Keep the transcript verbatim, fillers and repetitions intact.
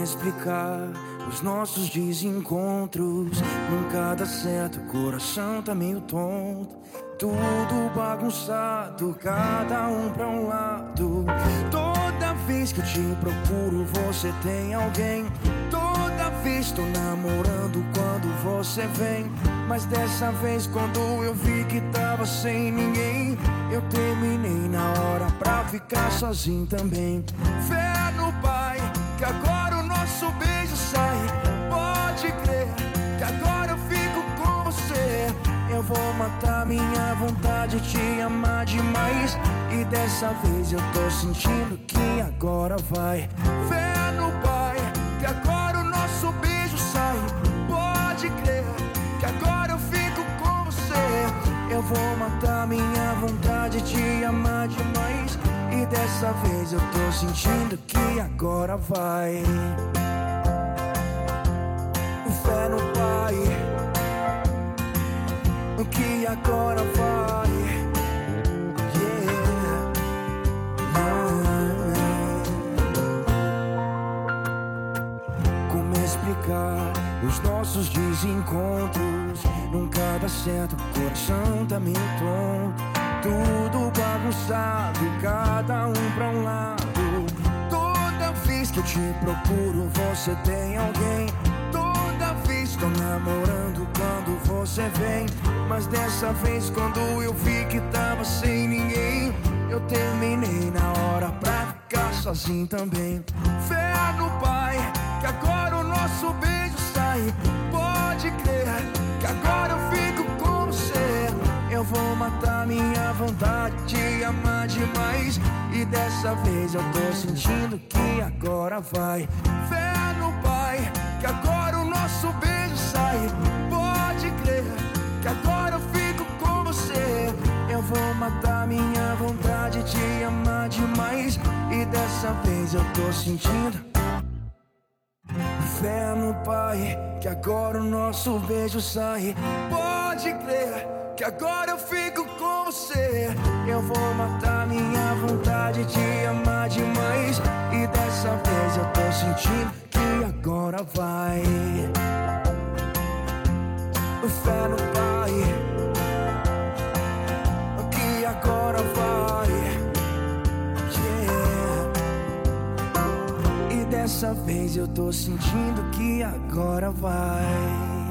explicar os nossos desencontros? Nunca dá certo, o coração tá meio tonto. Tudo bagunçado, cada um pra um lado. Toda vez que eu te procuro, você tem alguém. Toda vez tô namorando quando você vem. Mas dessa vez quando eu vi que tava sem ninguém, eu terminei na hora pra ficar sozinho também. Fé no Pai, que agora o nosso beijo sai. Pode crer, que agora eu fico com você. Eu vou matar minha vontade de te amar demais. E dessa vez eu tô sentindo que agora vai. Fé no Pai, que agora o nosso beijo sai. Pode crer, que agora eu fico com você. Eu vou matar minha vontade de te amar demais. E dessa vez eu tô sentindo que agora vai. Fé no Pai, que agora vai. Yeah. Como explicar os nossos desencontros? Nunca dá certo, o coração tá meio tonto. Tudo bagunçado, cada um pra um lado. Toda vez que eu te procuro, você tem alguém. Toda vez tô namorando quando você vem. Mas dessa vez quando eu vi que tava sem ninguém, eu terminei na hora pra ficar sozinho também. Fé no Pai, que agora o nosso beijo sai. Pode crer, que agora eu fico com você. Eu vou matar minha vontade de amar demais. E dessa vez eu tô sentindo que agora vai. Fé no Pai, que agora o nosso beijo sai. Pode crer, que agora eu fico com você. Eu vou matar minha vontade de te amar demais. E dessa vez eu tô sentindo. Fé no Pai, que agora o nosso beijo sai. Pode crer, que agora eu fico com você. Eu vou matar minha vontade de te amar demais. E dessa vez eu tô sentindo que agora vai. Fé no Pai, que agora vai. Yeah. E dessa vez eu tô sentindo que agora vai.